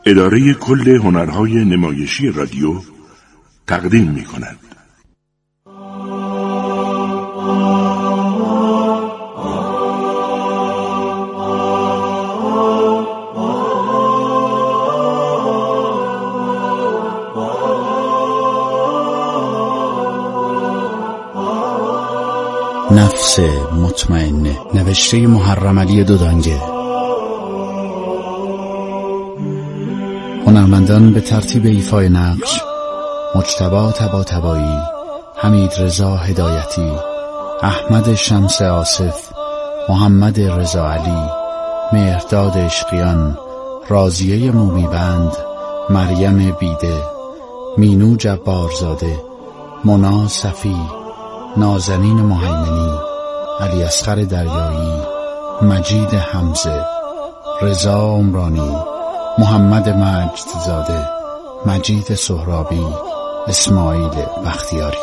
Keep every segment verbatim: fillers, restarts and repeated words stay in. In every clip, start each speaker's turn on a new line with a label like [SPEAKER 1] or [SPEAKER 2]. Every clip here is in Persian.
[SPEAKER 1] اداره کل هنرهای نمایشی رادیو تقدیم می کند.
[SPEAKER 2] نفس مطمئنه، نوشته محرم علی دودانگه. هنرمندان به ترتیب ایفای نقش: مجتبی طباطبایی، حمید رضا هدایتی، احمد شمس آصف، محمد رضا علی، مهرداد عشقیان، راضیه مومیبند، مریم بیده، مینو جبارزاده، مونا صفی، نازنین مهیمنی، علی اصغر دریایی، مجید حمزه، رضا عمرانی، محمد مجدزاده، مجید سهرابی، اسماعیل بختیاری.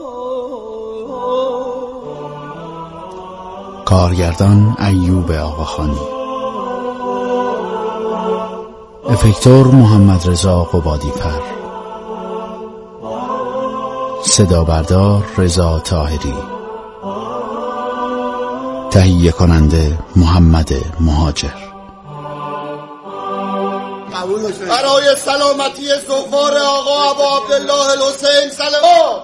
[SPEAKER 2] کارگردان ایوب آقاخانی. افکتور محمد رضا قبادی‌پر. صدا بردار رضا طاهری. تهیه کننده محمد مهاجر.
[SPEAKER 3] برای سلامتی زوار آقا ابا عبدالله الحسین صلوات.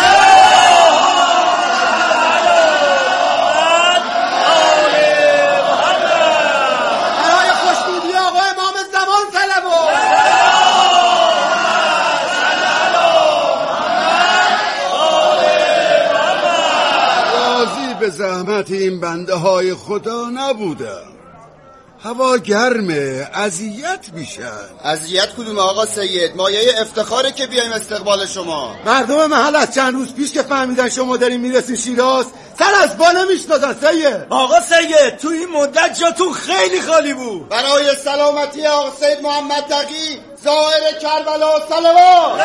[SPEAKER 3] برای خوشنودی آقا امام زمان صلوات. راضی به زحمت این بنده های خدا نبودم. هوا گرمه، اذیت میشن. اذیت کدوم آقا سید؟ مایه افتخاره که بیایم استقبال شما. مردم محل از چند روز پیش که فهمیدن شما دارین میرسین شیراز سر از با نمیشناسن سید. آقا سید تو این مدت جاتون خیلی خالی بود. برای سلامتی آقا سید محمد تقی زائر کربلا صلوات.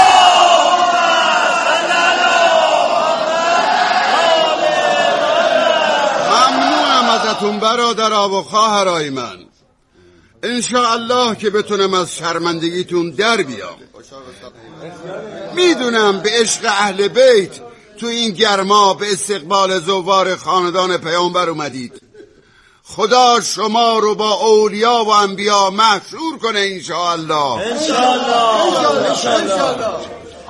[SPEAKER 3] ازتون برادرها و خواهرای من، انشاءالله که بتونم از شرمندگیتون در بیام. میدونم به عشق اهل بیت تو این گرما به استقبال زوار خاندان پیامبر اومدید. خدا شما رو با اولیا و انبیا محشور کنه انشاءالله. انشاءالله انشاءالله.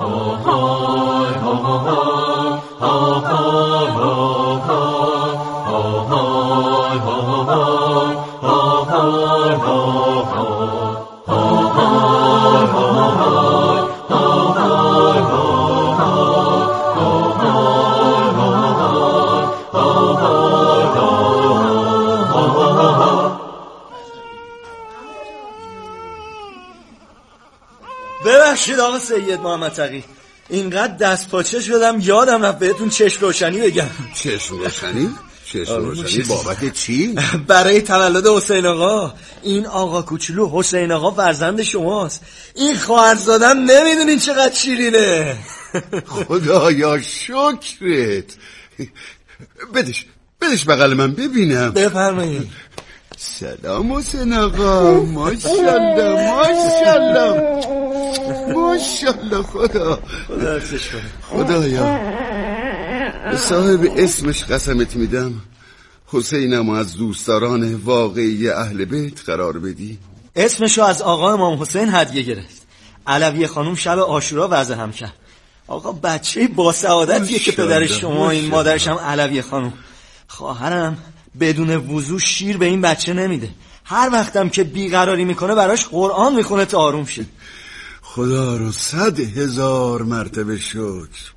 [SPEAKER 4] ببخشید آقا سید محمد تقی، اینقدر دست پاچه شدم یادم رفت بهتون چشم روشنی بگم.
[SPEAKER 3] چشم روشنی؟ چشم روشنی بابت چی؟
[SPEAKER 4] برای تولد حسین آقا. این آقا کوچولو حسین آقا فرزند شماست. این خواهرزادم نمیدونین چقدر شیرینه.
[SPEAKER 3] خدایا شکرت. بدش بدش بغل من ببینم.
[SPEAKER 4] بفرمایید.
[SPEAKER 3] سلام حسین آقا. ماشاءالله ماشاءالله ماشاءالله. خدا خدایا به صاحب اسمش قسمت میدم حسینم از دوستداران واقعی اهل بیت قرار بدی.
[SPEAKER 4] اسمشو از آقا امام حسین هدیه گرفت. علویه خانوم شب عاشورا وضع هم کرد. آقا بچه با سعادتیه که پدرش شما این مادرش هم علویه خانوم. خواهرم بدون وضو شیر به این بچه نمیده. هر وقتم که بیقراری میکنه براش قرآن میخونه تا آروم شه.
[SPEAKER 3] خدا رو صد هزار مرتبه شکر.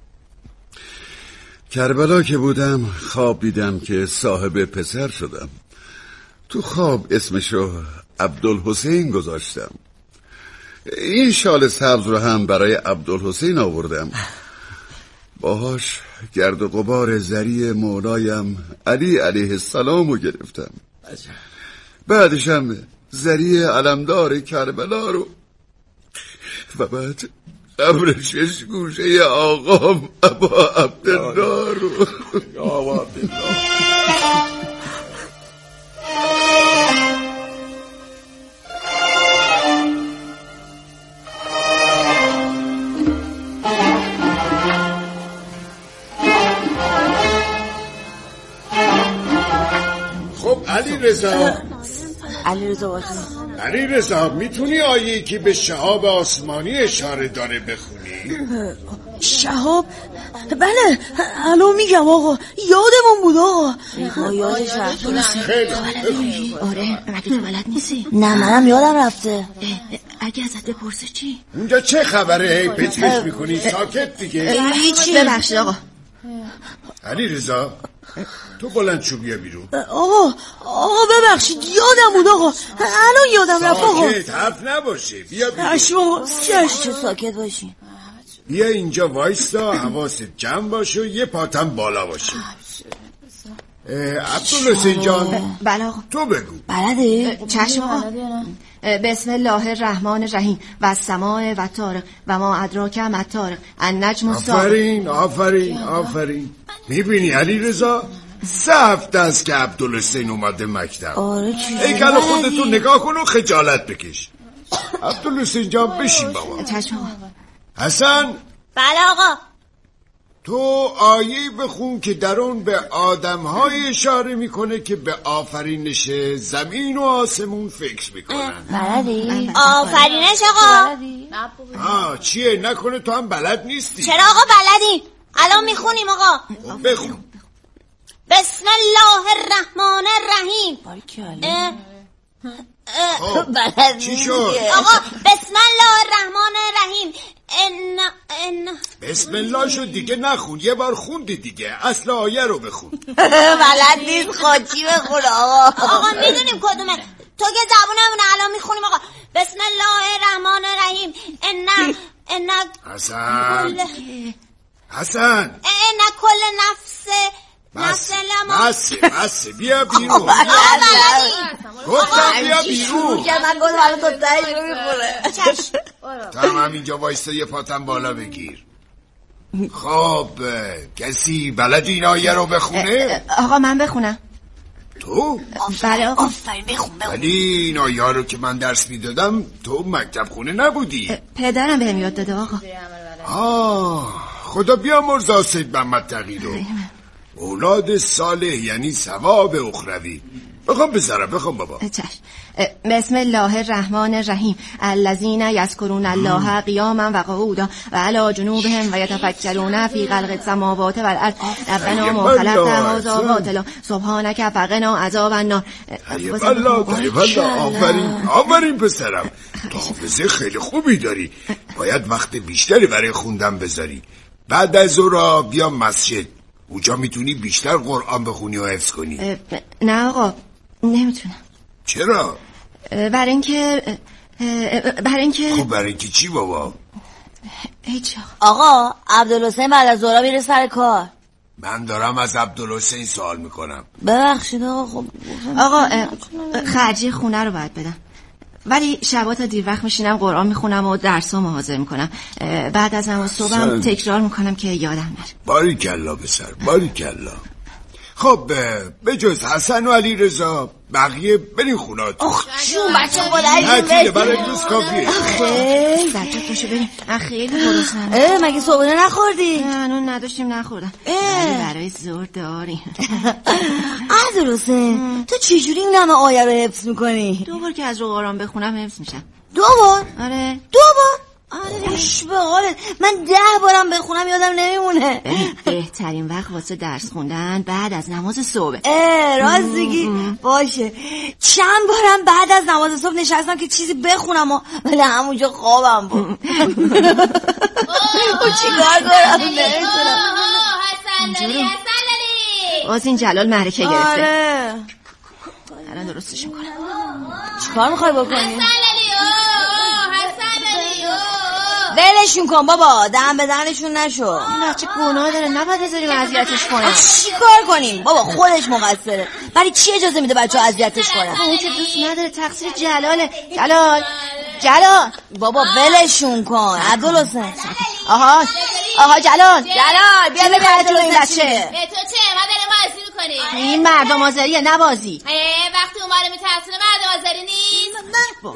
[SPEAKER 3] کربلا که بودم خواب دیدم که صاحب پسر شدم. تو خواب اسمشو عبدالحسین گذاشتم. این شال سبز رو هم برای عبدالحسین آوردم. باهاش گرد و غبار زری مولایم علی علیه السلام رو گرفتم. بعدشم زری علمدار کربلا رو و بعد قبر شش گوشه آقام ابا عبدالله رو. ابا عبدالله رضا
[SPEAKER 5] علی رضا باشه.
[SPEAKER 3] علی رضا میتونی آیه‌ای که به شهاب آسمانی اشاره داره بخونی؟
[SPEAKER 5] شهاب؟ بله الان میگم آقا، یادمون بود آقا. یادش رفت.
[SPEAKER 3] خیلی
[SPEAKER 5] آره مگه تو بلد نیستی؟ نه منم یادم رفته. اگه ازت بپرسه چی؟
[SPEAKER 3] اونجا چه خبره؟ هی پچکش میکنی؟ ساکت دیگه.
[SPEAKER 5] هیچی. ببخشید آقا.
[SPEAKER 3] علی رضا تو بلند شو بیا بیرون.
[SPEAKER 5] آقا آقا ببخشید یادم بود آقا، الان یادم رفت آقا.
[SPEAKER 3] ساکت حرف نباشه، بیا بیرون.
[SPEAKER 5] چشم آقا چشم. ساکت باشین.
[SPEAKER 3] بیا اینجا وایستا، حواست جمع باشه و یه پاتم بالا باشه. عبدالحسین جان.
[SPEAKER 5] بله آقا.
[SPEAKER 3] تو بگو.
[SPEAKER 5] بلده؟
[SPEAKER 6] چشم آقا. بسم الله الرحمن الرحیم و السماء و طارق و ما ادراک ما الطارق النجم الثاقب.
[SPEAKER 3] آفرین آفرین آفرین. میبینی علی رضا سه هفته است که عبدالحسین اومده مکتب.
[SPEAKER 5] آره چی؟
[SPEAKER 3] ای کلا خودتو نگاه کن و خجالت بکش. عبدالحسین جان بشین بابا.
[SPEAKER 6] چشم آقا.
[SPEAKER 3] حسن.
[SPEAKER 5] بله آقا.
[SPEAKER 3] تو آیه‌ای بخون که در اون به آدم‌های اشاره میکنه که به آفرینش زمین و آسمون فکر میکنن.
[SPEAKER 5] بلدی؟ آفرینش آقا.
[SPEAKER 3] آه چیه؟ نکنه تو هم بلد نیستی؟
[SPEAKER 5] چرا آقا بلدی؟ الان میخونیم آقا.
[SPEAKER 3] بخون.
[SPEAKER 5] بسم الله الرحمن الرحیم. بلد
[SPEAKER 3] چی شد؟
[SPEAKER 5] آقا بسم الله الرحمن الرحیم. ان ان
[SPEAKER 3] بسم الله شد دیگه، نخون، یه بار خوندی دیگه، اصل آیه رو بخون.
[SPEAKER 5] بلد نیست خودی بخون آقا. آقا میدونیم کدومه، تو که زبونمونه الان میخونیم آقا. بسم الله الرحمن الرحیم. ان ان
[SPEAKER 3] حسن حسن
[SPEAKER 5] ان کل نفس
[SPEAKER 3] بس
[SPEAKER 5] لما
[SPEAKER 3] بس بس بیا بیرون. گفتم بیا بیرون.
[SPEAKER 5] که من گفتم تو تایی رو میخوره.
[SPEAKER 3] تو هم همینجا وایستا یه پاتم بالا بگیر. خب کسی بلد این آیه رو بخونه؟
[SPEAKER 6] آقا من بخونم.
[SPEAKER 3] تو؟
[SPEAKER 6] بله آقا.
[SPEAKER 5] آفرین بخون بخون.
[SPEAKER 3] ولی این آیه رو که من درس میدادم تو مکتب خونه نبودی.
[SPEAKER 6] پدرم بهم یاد داده آقا.
[SPEAKER 3] آه خدا بیامرز آسید محمد تقی رو. اولاد صالح یعنی ثواب اخروی. بخوام بذارم بخوام بابا.
[SPEAKER 6] چشم. بسم الله الرحمن الرحیم الذین یذکرون الله قیاما و قعودا و علی جنوبهم و یتفکرون فی خلق السماوات و الارض ربنا ما خلقت هذا باطلا سبحانک فقنا عذاب النار.
[SPEAKER 3] الله الله آفرین آفرین پسرم، تو حافظه خیلی خوبی داری. باید وقت بیشتری برای خوندن بذاری. بعد از ظهر بیا مسجد، اونجا میتونی بیشتر قرآن بخونی و حفظ کنی.
[SPEAKER 6] نه آقا نمیتونم.
[SPEAKER 3] چرا؟
[SPEAKER 6] برای اینکه برای اینکه
[SPEAKER 3] خب برای اینکه چی بابا؟
[SPEAKER 6] هیچ
[SPEAKER 5] آقا عبدالحسین بعد از ظهر میره سر کار.
[SPEAKER 3] من دارم از عبدالحسین سوال میکنم.
[SPEAKER 5] ببخشید آقا. خب
[SPEAKER 6] آقا خرجی خونه رو باید بدم، ولی شبا تا دیر وقت میشینم قرآن میخونم و درسامو حاضر میکنم. بعد از نماز صبحم تکرار میکنم که یادم نره.
[SPEAKER 3] باریکلا پسر باریکلا. خب به جز حسن و علی رضا بقیه برین خونات.
[SPEAKER 5] آخ شون بچه خدایی
[SPEAKER 3] نه تیله برای دوست کافیه.
[SPEAKER 5] خیلی
[SPEAKER 6] زجاج باشه بریم. من خیلی گرسنم.
[SPEAKER 5] اه مگه صبحونه نخوردی؟
[SPEAKER 6] هنوز نداشتیم نخوردم، ولی برای زور داریم.
[SPEAKER 5] عبدالحسین تو چجوری این همه آیه رو حفظ میکنی؟
[SPEAKER 6] دو بار که از رو قرآن بخونم حفظ میشم.
[SPEAKER 5] دو بار؟
[SPEAKER 6] آره
[SPEAKER 5] دو بار؟ آره خوش به حالت. من ده بارم بخونم یادم نمیمونه.
[SPEAKER 6] بهترین وقت واسه درس خوندن بعد از نماز صبح.
[SPEAKER 5] اه راست میگی؟ باشه. چند بارم بعد از نماز صبح نشستم که چیزی بخونم و ولی همونجا خوابم بود. او چیکار کنم نمیتونم.
[SPEAKER 7] حسن داری حسن داری
[SPEAKER 6] باز این جلال معرکه گرفته.
[SPEAKER 5] آره
[SPEAKER 6] الان درستش میکنم.
[SPEAKER 5] چیکار میخوای بکنی؟
[SPEAKER 7] حسن داری حسن داری
[SPEAKER 5] ولشون کن بابا، دم به دهنشون نشو.
[SPEAKER 6] این بچه گناه داره، نباید بذاریم اذیتش کنیم.
[SPEAKER 5] چیکار کنیم بابا؟ خودش مقصره. ولی کی اجازه میده بچه‌ها اذیتش کنن؟
[SPEAKER 6] اون که دوست نداره، تقصیر جلاله. جلال جلال
[SPEAKER 5] بابا ولشون کن. عبدالحسین
[SPEAKER 6] آها آها جلال
[SPEAKER 5] جلال بیا ببر جلو این بچه.
[SPEAKER 7] به تو چه؟ ما داریم بازی میکنیم.
[SPEAKER 6] این مردم آزاریه نه بازی.
[SPEAKER 7] وقتی اون ماره میترسونه مردم آزاری نیست.
[SPEAKER 6] بابا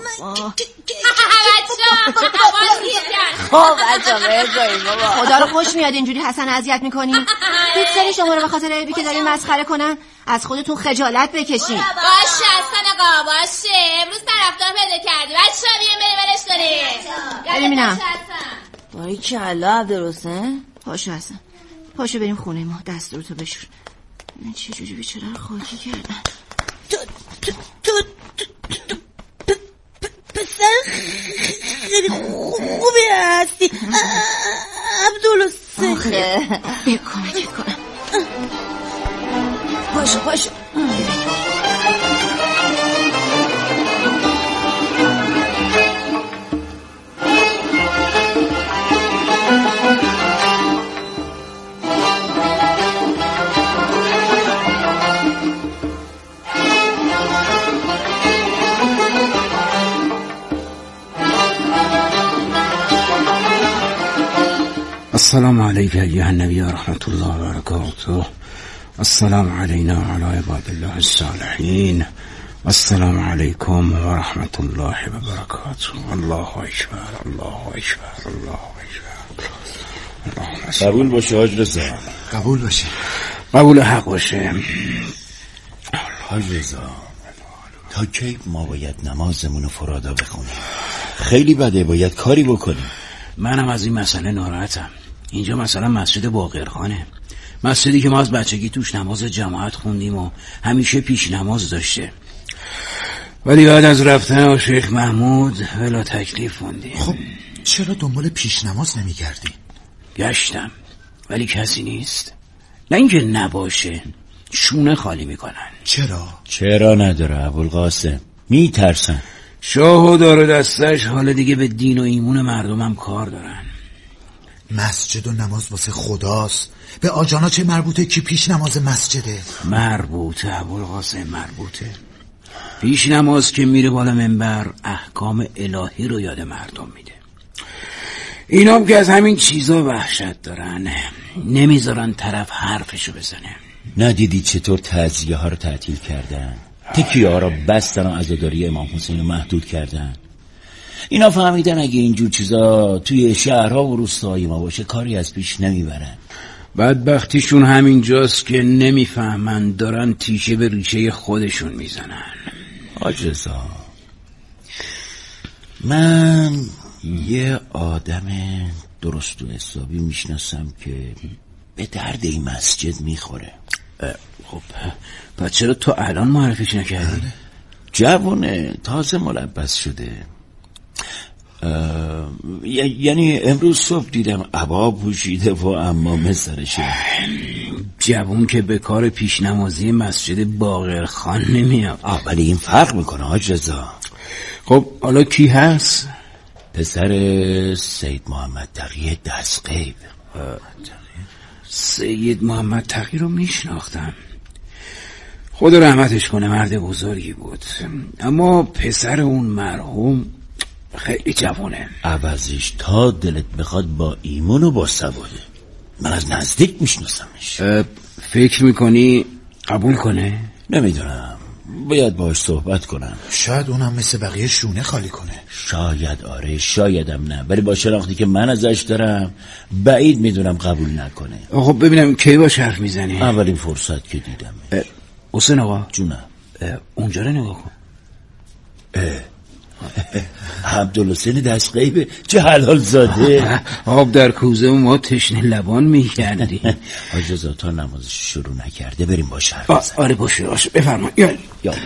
[SPEAKER 7] بچه
[SPEAKER 5] خب بچه بذاریم بابا.
[SPEAKER 6] خدا رو خوش میاد اینجوری حسن اذیت میکنی؟ دوست داری شما رو به خاطر عیبی که دارین مسخره کنن؟ از خودتون خجالت بکشین.
[SPEAKER 7] باشه باشه حسن آقا باشه. امروز طرفدار پیدا کردی بچه ها بیان بریم برش کنیم.
[SPEAKER 6] بریم اینم
[SPEAKER 5] بایی کلا عبدالحسین.
[SPEAKER 6] پاشو حسن پاشو بریم خونه ما. دستورتو بشور. من چه جوری بیچاره رو خاکی کردن.
[SPEAKER 5] تو تو تو تو پسر خیلی خوبی هستی عبدالحسین.
[SPEAKER 6] آخه بیا کمک کنم.
[SPEAKER 5] پاشو پاشو.
[SPEAKER 2] السلام علیک ایها النبی و رحمت الله و برکاته. السلام علینا و علی عباد الله الصالحین. السلام علیکم و رحمت الله و برکاته. الله اکبر الله اکبر الله اکبر.
[SPEAKER 1] قبول باشه حاج رضا.
[SPEAKER 3] قبول باشه.
[SPEAKER 2] قبول حق باشه.
[SPEAKER 8] حاج رضا تا کی ما باید نمازمونو فرادا بخونیم؟ خیلی بده، باید کاری بکنیم.
[SPEAKER 2] منم از این مسئله ناراحتم. اینجا مثلا مسجد باقرخانه، مسجدی که ما از بچگی توش نماز جماعت خوندیم و همیشه پیش نماز داشته، ولی بعد از رفتن شیخ محمود ولا تکلیف خوندیم.
[SPEAKER 3] خب چرا دنبال پیش نماز نمی گردی؟
[SPEAKER 2] گشتم ولی کسی نیست. نه اینکه نباشه، شونه خالی میکنن.
[SPEAKER 3] چرا؟
[SPEAKER 8] چرا نداره ابوالقاسم، میترسن.
[SPEAKER 2] شاه و دار دستش حالا دیگه به دین و ایمون مردمم کار دارن.
[SPEAKER 3] مسجد و نماز واسه خداست، به آجانا چه مربوطه که پیش نماز مسجده؟
[SPEAKER 2] مربوطه ابوالقاسم، مربوطه. پیش نماز که میره بالا منبر احکام الهی رو یاد مردم میده. اینام که از همین چیزا وحشت دارن، نمیذارن طرف حرفشو بزنه.
[SPEAKER 8] ندیدی چطور تعزیه ها رو تعطیل کردن؟ تکیه ها رو بستن و عزاداری امام حسین رو محدود کردن. اینا فهمیدن اگه اینجور چیزا توی شهرها و روستاهای ما باشه کاری از پیش نمیبرن.
[SPEAKER 2] بدبختیشون همینجاست که نمیفهمن دارن تیشه به ریشه خودشون میزنن.
[SPEAKER 8] حاج رضا، من یه آدم درست و حسابی میشناسم که به درد این مسجد میخوره.
[SPEAKER 2] خب پس چرا تو الان معرفیش نکردی؟
[SPEAKER 8] جوونه، تازه ملبس شده. یعنی امروز صبح دیدم عبا پوشیده و عمامه سرشه.
[SPEAKER 2] جوون که به کار پیشنمازی مسجد باقرخان نمیاد.
[SPEAKER 8] ولی این فرق میکنه حاج رضا.
[SPEAKER 2] خب حالا کی هست؟
[SPEAKER 8] پسر سید محمد تقی دستقیب.
[SPEAKER 2] سید محمد تقی رو میشناختم، خدا رحمتش کنه، مرد بزرگی بود، اما پسر اون مرحوم خیلی جوانه.
[SPEAKER 8] عوضش تا دلت بخواد با ایمان و با سواده. من از نزدیک میشناسمش.
[SPEAKER 2] فکر میکنی قبول کنه؟
[SPEAKER 8] نمیدونم، باید باهاش صحبت کنم.
[SPEAKER 3] شاید اونم مثل بقیه شونه خالی کنه.
[SPEAKER 8] شاید آره، شایدم نه، ولی با شناختی که من ازش دارم بعید میدونم قبول نکنه.
[SPEAKER 2] خب ببینم کی باش حرف میزنی؟
[SPEAKER 8] اولین فرصت که دیدم.
[SPEAKER 2] حسین آقا
[SPEAKER 8] جونم،
[SPEAKER 2] اونجا رو نگاه کن.
[SPEAKER 8] عبدالحسین دستقیبه، چه حلال زاده.
[SPEAKER 2] آب در کوزه و ما تشنه لبان میکردی.
[SPEAKER 8] حاج رضا تا نمازش شروع نکرده بریم باش حرف بزنیم.
[SPEAKER 2] آره باشه باشه، بفرما. یالا
[SPEAKER 8] یالا.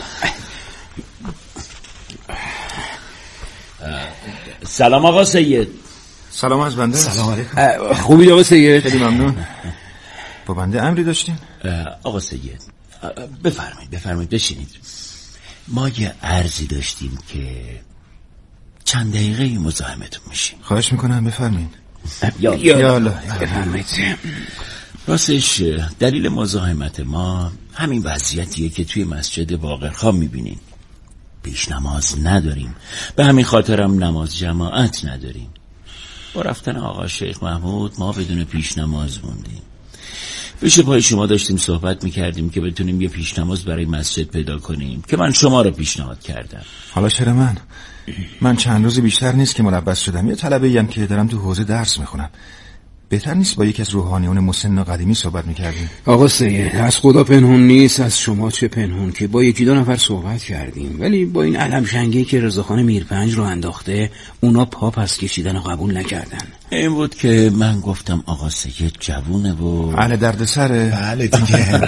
[SPEAKER 8] سلام آقا سید.
[SPEAKER 9] سلام از بنده.
[SPEAKER 3] سلام علیکم.
[SPEAKER 2] خوبی آقا سید؟
[SPEAKER 9] خیلی ممنون. با بنده امری داشتین؟
[SPEAKER 8] آقا سید بفرمایید بفرمایید بشینید. ما یه عرضی داشتیم که چند دقیقه مزاحمتون میشیم.
[SPEAKER 9] خواهش میکنم بفرمایید.
[SPEAKER 8] یالا
[SPEAKER 2] یالا بفرمایید.
[SPEAKER 8] راستش دلیل مزاحمت ما همین وضعیتیه که توی مسجد باقرخان میبینین. پیش نماز نداریم، به همین خاطرم نماز جماعت نداریم. با رفتن آقا شیخ محمود ما بدون پیش نماز موندیم. پیش پای شما داشتیم صحبت میکردیم که بتونیم یه پیش نماز برای مسجد پیدا کنیم که من شما رو پیشنهاد کردم.
[SPEAKER 9] حالا چرا من؟ من چند روز بیشتر نیست که ملبس شدم. یه طلبه‌ای ام که دارم تو حوزه درس میخونم. بهتر نیست با یکی از روحانیون مسن و قدیمی صحبت میکردیم؟
[SPEAKER 2] آقا سید، از خدا پنهون نیست، از شما چه پنهون که با یکی دو نفر صحبت کردیم، ولی با این علم شنگی که رضاخان میرپنج رو انداخته اونا پا پس کشیدن و قبول نکردن.
[SPEAKER 8] این بود که من گفتم آقا سید جوونه و
[SPEAKER 9] اهل دردسره.
[SPEAKER 10] بله دیگه.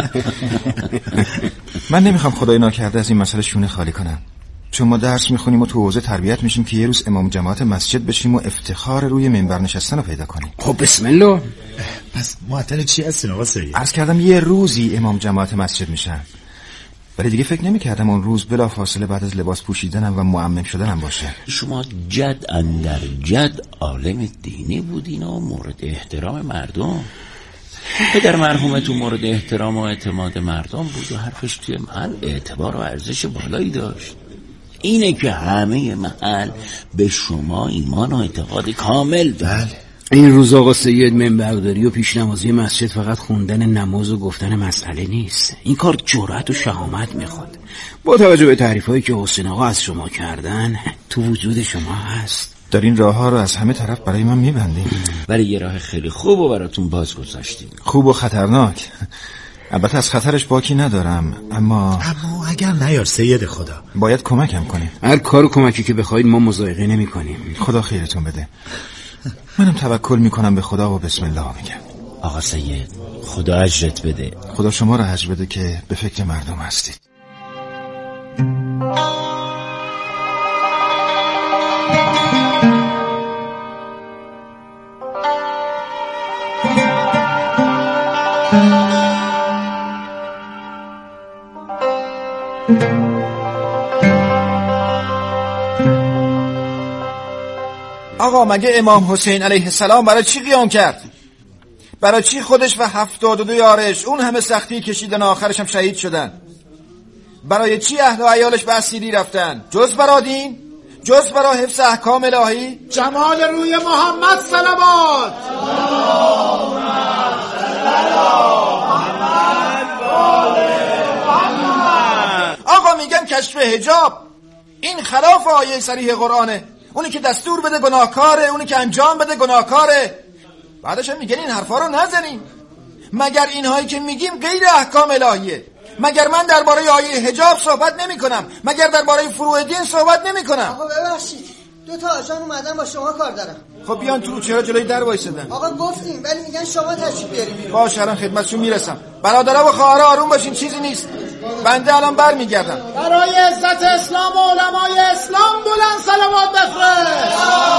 [SPEAKER 9] من نمیخوام خدای ناکرده از این مسئله شونه خالی کنم، چون ما درس میخونیم و تو حوزه تربیت میشیم که یه روز امام جماعت مسجد بشیم و افتخار روی منبر نشستن رو پیدا کنیم.
[SPEAKER 2] خب بسم الله.
[SPEAKER 10] پس معطل چی هستین آقا سید؟
[SPEAKER 9] عرض کردم یه روزی امام جماعت مسجد میشم، ولی دیگه فکر نمیکردم اون روز بلا فاصله بعد از لباس پوشیدنم و معمم شدنم باشه.
[SPEAKER 8] شما جد اندر جد عالم دینی بودین و مورد احترام مردم. پدر مرحومتون مورد احترام و اعتماد مردم بود و حرفش توی محل اعتبار و ارزش بالایی داشت. اینه که همه محل به شما ایمان و اعتقاد کامل داره.
[SPEAKER 2] این روز آقا سید منبرداری و پیشنمازی مسجد فقط خوندن نماز و گفتن مسئله نیست، این کار جرأت و شهامت میخواد. با توجه به تعریفایی که حسین آقا از شما کردن تو وجود شما هست.
[SPEAKER 9] دارین راه ها رو از همه طرف برای من میبندین،
[SPEAKER 8] ولی یه راه خیلی خوب و براتون باز گذاشتیم.
[SPEAKER 9] خوب و خطرناک. البته از خطرش باکی ندارم، اما
[SPEAKER 10] اما اگر نیار سید خدا
[SPEAKER 9] باید کمکم کنیم.
[SPEAKER 2] هر کار و کمکی که بخواید ما مضایقه نمی کنیم.
[SPEAKER 9] خدا خیرتون بده. منم توکل میکنم به خدا و بسم الله میگم.
[SPEAKER 8] آقا سید خدا اجرت بده.
[SPEAKER 9] خدا شما رو اجر بده که به فکر مردم هستید.
[SPEAKER 11] آقا مگه امام حسین علیه السلام برای چی قیام کرد؟ برای چی خودش و هفتاد و دو یارش اون همه سختی کشیدن آخرش هم شهید شدن؟ برای چی اهل و عیالش به اسیری رفتن؟ جز برای دین؟ جز برای حفظ احکام الهی؟
[SPEAKER 12] جمال روی محمد صلوات.
[SPEAKER 11] آقا میگن کشف حجاب این خلاف آیه صریح قرآنه. اونی که دستور بده گناهکاره، اونی که انجام بده گناهکاره. بعدش هم میگن این حرفا رو نزنیم. مگر اینهایی که میگیم غیر احکام الهیه؟ مگر من درباره آیه حجاب صحبت نمی کنم؟ مگر درباره فروع دین صحبت نمی کنم؟
[SPEAKER 13] آقا ببخشید، دو تا آجان اومدن با شما کار دارم.
[SPEAKER 11] خب بیان تو، چرا جلوی در وایسادن؟
[SPEAKER 13] آقا گفتیم ولی میگن شما تشریف بیارید.
[SPEAKER 11] باشه الان خدمتشون میرسم. برادرها و خواهرها آروم باشین، چیزی نیست. بنده الان برمیگردم.
[SPEAKER 12] برای عزت اسلام و علمای اسلام بلند صلوات بفرست.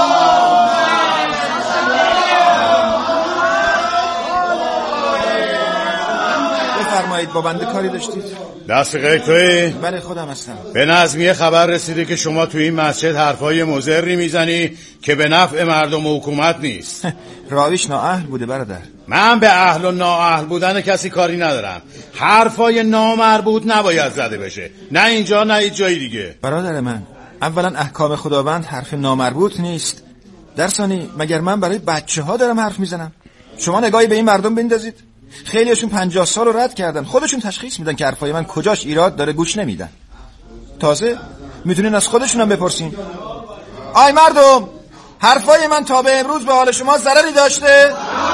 [SPEAKER 11] بفرمایید، با بنده کاری داشتید؟
[SPEAKER 3] دست توی؟
[SPEAKER 11] بله خودم هستم.
[SPEAKER 3] به نظمیه خبر رسیده که شما توی این مسجد حرفای مضری میزنی که به نفع مردم و حکومت نیست.
[SPEAKER 11] راویش نااهل بوده برادر.
[SPEAKER 3] من به اهل و نااهل بودن کسی کاری ندارم. حرفای نامربوط نباید زده بشه، نه اینجا نه هیچ جای دیگه.
[SPEAKER 11] برادر من، اولا احکام خداوند حرف نامربوط نیست. در ثانی مگر من برای بچه ها دارم حرف میزنم؟ شما نگاهی به این مردم بندازید. خیلیشون پنجاه سال رو رد کردن، خودشون تشخیص میدن که حرفای من کجاش ایراد داره، گوش نمیدن. تازه میتونین از خودشون هم بپرسین. آی مردم، حرفای من تا به امروز به حال شما ضرری داشته؟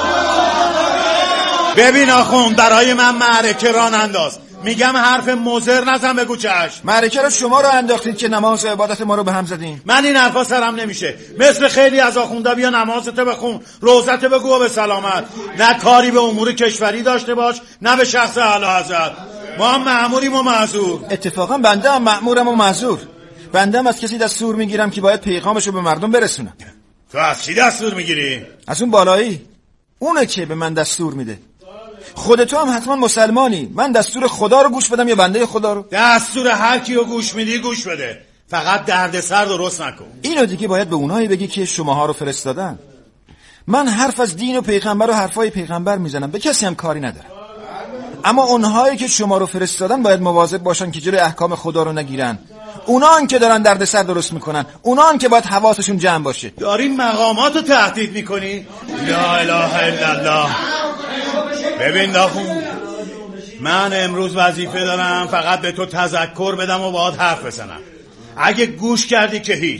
[SPEAKER 3] ببین آخوند، برای من معرکه ران انداز. میگم حرف مضر نزن بگو چشم.
[SPEAKER 11] معرکه رو شما رو انداختید که نماز و عبادت ما رو به هم زدین.
[SPEAKER 3] من این حرفا سرم نمیشه. مثل خیلی از آخوندا بیا نمازت بخون، روزت بگو به سلامت. نه کاری به امور کشوری داشته باش، نه به شخص اعلی حضرت. ما هم مأموریم و معذور.
[SPEAKER 11] اتفاقا بنده هم مأمورم و معذور. بنده هم از کسی دستور میگیرم که باید پیغامشو به مردم برسونم.
[SPEAKER 3] تو از چی دستور میگیری؟
[SPEAKER 11] از اون بالایی. اونه که به من دستور میده. خود تو هم حتما مسلمانی. من دستور خدا رو گوش بدم یا بنده خدا رو؟
[SPEAKER 3] دستور هر کی رو گوش میدی گوش بده، فقط دردسر درست نکن.
[SPEAKER 11] اینو دیگه باید به اونایی بگی که شماها رو فرستادن. من حرف از دین و پیغمبر و حرفای پیغمبر میزنم، به کسی هم کاری ندارم. اما اونهایی که شما رو فرستادن باید مواظب باشن که جلوی احکام خدا رو نگیرن. اونان که دارن دردسر درست میکنن، اونان که باید حواسشون جمع باشه.
[SPEAKER 3] دارین مقامات رو تهدید میکنی؟ لا اله الا الله. ببین داخون، من امروز وظیفه دارم فقط به تو تذکر بدم و باهات حرف بزنم. اگه گوش کردی که هیچ،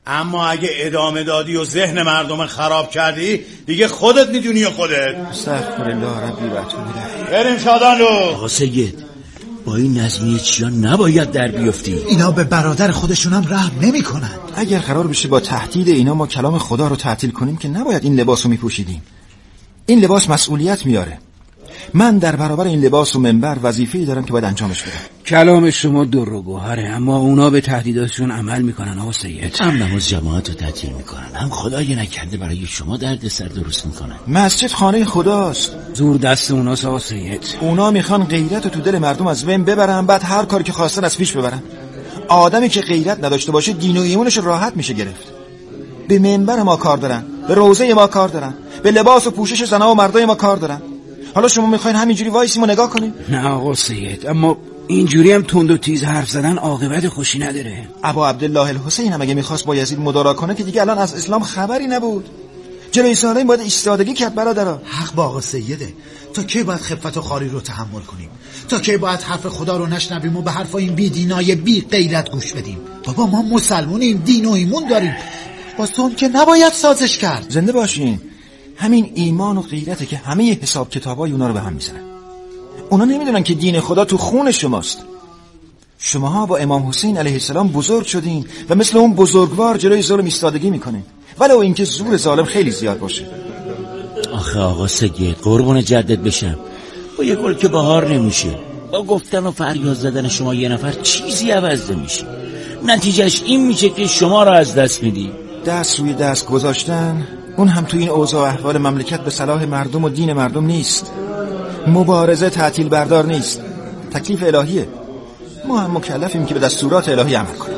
[SPEAKER 14] اما اگه ادامه دادی و ذهن مردم خراب کردی دیگه خودت میدونی و خودت.
[SPEAKER 11] استغفرالله ربی و اتوب الیه.
[SPEAKER 14] بریم شادانلو.
[SPEAKER 8] آقا سید، با این نظمیه چیا نباید در بیفتی.
[SPEAKER 10] اینا به برادر خودشون هم رحم نمی کنن.
[SPEAKER 11] اگر قرار بشه با تهدید اینا ما کلام خدا رو تعطیل کنیم که نباید این لباس رو میپوشیدیم. این لباس مسئولیت میاره. من در برابر این لباس و منبر وظیفه‌ای دارم که باید انجامش بدم.
[SPEAKER 2] کلام شما در و گوهره، اما اونا به تهدیداتشون عمل میکنن آقا سید.
[SPEAKER 8] هم نماز جماعت رو تعطیل میکنن، هم خدای نکرده برای شما درد سر درست میکنن.
[SPEAKER 11] مسجد خانه خداست.
[SPEAKER 2] زور دست اوناست آقا سید.
[SPEAKER 11] اونا میخوان غیرت رو تو دل مردم از بین ببرن، بعد هر کاری که خواستن از پیش ببرن. آدمی که غیرت نداشته باشه دین و ایمانش راحت میشه گرفت. به منبر ما کار دارن، به روزه ما کار دارن، به لباس و پوشش زنها و مردای ما کار دارن. حالا شما میخواین همینجوری وایسیم و نگاه کنیم؟
[SPEAKER 2] نه آقا سید، اما اینجوری هم تند و تیز حرف زدن عاقبت خوشی نداره.
[SPEAKER 11] ابا عبدالله الحسین هم اگه میخواست با یزید مدارا کنه که دیگه الان از اسلام خبری نبود. جلوی سالین باید ایستادگی کرد برادرها.
[SPEAKER 10] حق با آقا سیده. تا کی باید خفت و خاری رو تحمل کنیم؟ تا کی باید حرف خدا رو نشنویم و به حرف این بی دینای بی غیرت گوش بدیم؟ بابا ما مسلمونیم، دین و ایمون داریم، با سن که نباید سازش کرد.
[SPEAKER 11] زنده باشین. همین ایمان و غیرته که همه حساب کتابای اونا رو به هم میزنن. اونا نمیدونن که دین خدا تو خون شماست. شماها با امام حسین علیه السلام بزرگ شدین و مثل اون بزرگوار جلوی ظلم ایستادگی میکنین، ولو اینکه زور ظالم خیلی زیاد باشه.
[SPEAKER 8] آخه آقا سید، قربون جدت بشم، با یه گل که بهار نمیشه. با گفتن و فریاد زدن شما یه نفر چیزی عوض نمیشه. نتیجهش این میشه که شما رو از دست میدی.
[SPEAKER 11] دست روی دست گذاشتن، اون هم تو این اوضاع و احوال مملکت به صلاح مردم و دین مردم نیست. مبارزه تعطیل بردار نیست، تکلیف الهیه. ما هم مکلفیم که به دستورات الهی عمل کنیم.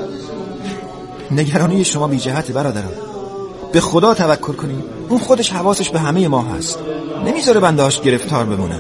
[SPEAKER 11] نگرانی شما بی جهت برادران. به خدا توکل کنیم، اون خودش حواسش به همه ما هست، نمیذاره بندهاش گرفتار بمونن.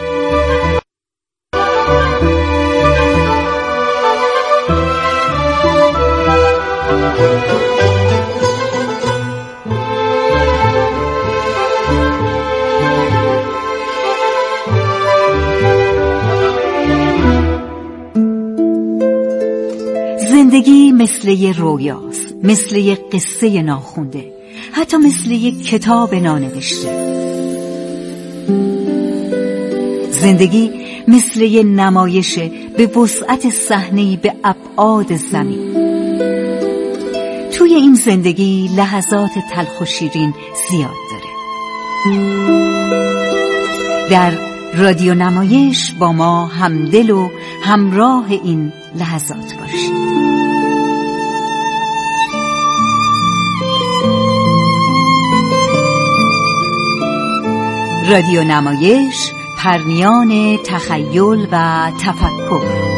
[SPEAKER 15] زندگی مثل یه رویاست، مثل یه قصه ناخونده، حتی مثل یه کتاب نانوشته. زندگی مثل یه نمایشه به وسعت صحنه‌ای به ابعاد زمین. توی این زندگی لحظات تلخ و شیرین زیاد داره. در رادیو نمایش با ما همدل و همراه این لحظات باشید. رادیو نمایش، پرنیان تخیل و تفکر.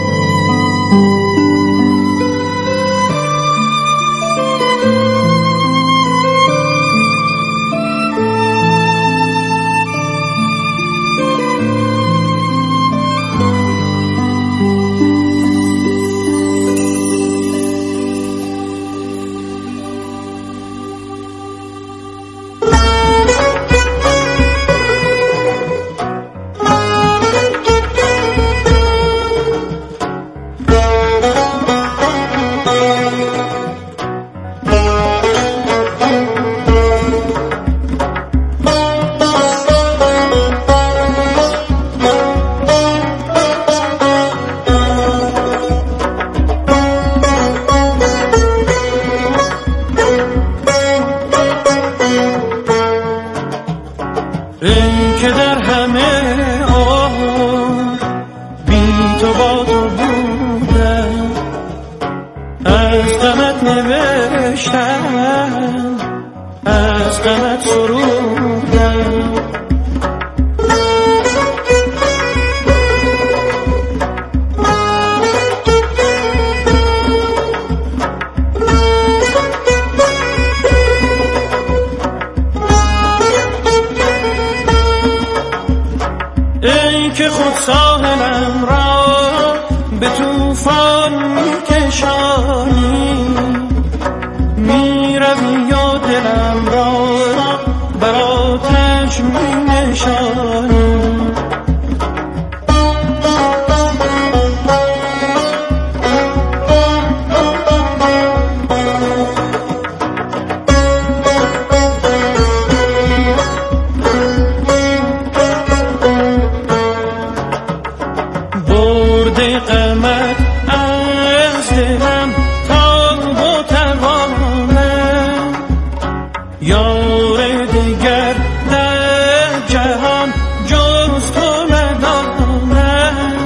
[SPEAKER 16] یار دیگر در جهان جز تو ندانم.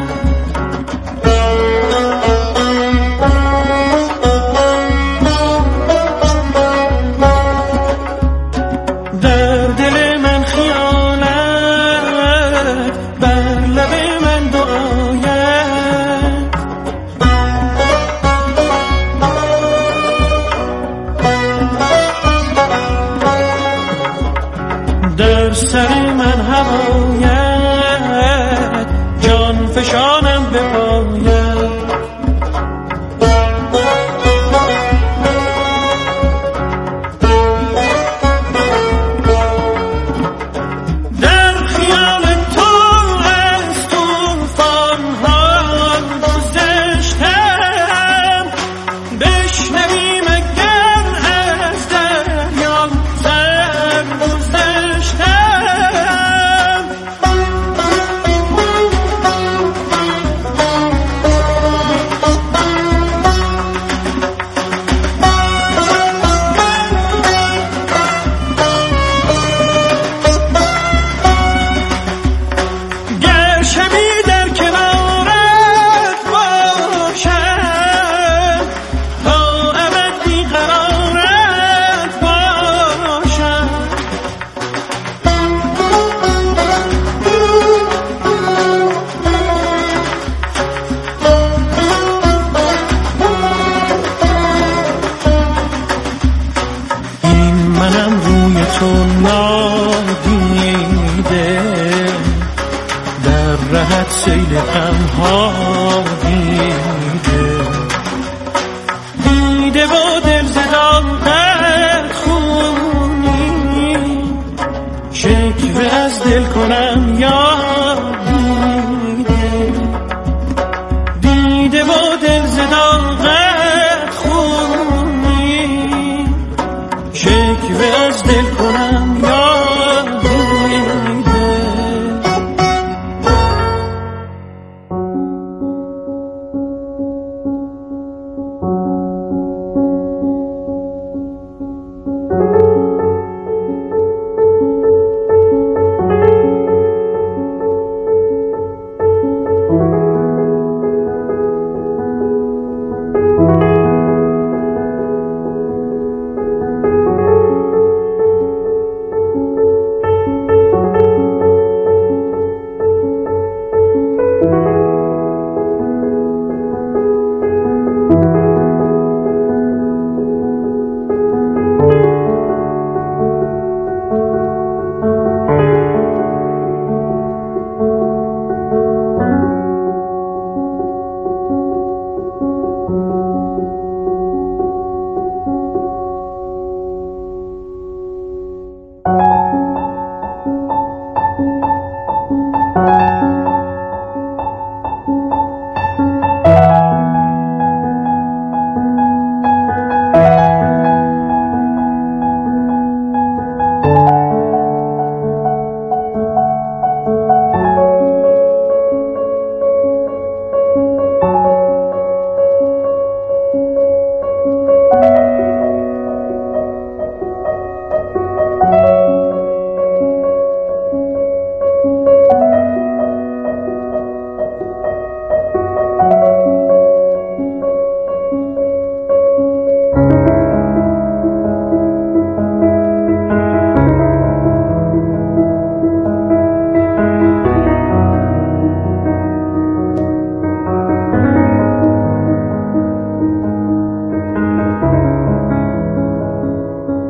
[SPEAKER 16] در دل من خیانت، بر لب من دعایت. در سر من هوایت، جان فشانم به پایت. در خیال تو از طوفان‌ها گذشتم، بشنویم اگر از دریا سر گذشتم. گر شبی در کنارت باشم، تا ابد بیقرارت باشم. این منم روی تو نادیده، در رهت سیل غم‌ها دیده. دیده با دل زداقت خونی، شکوه از دل کنم یا دیده. دیده با دل زداقت خونی، شکوه از دل کنم یا